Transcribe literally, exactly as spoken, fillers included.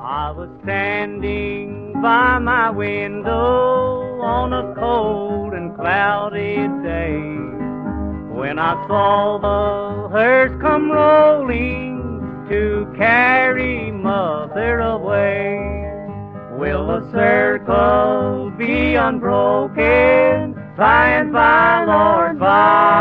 I was standing by my window on a cold and cloudy day when I saw the hearse come rolling to carry mother away. Will the circle be unbroken by and by, Lord, by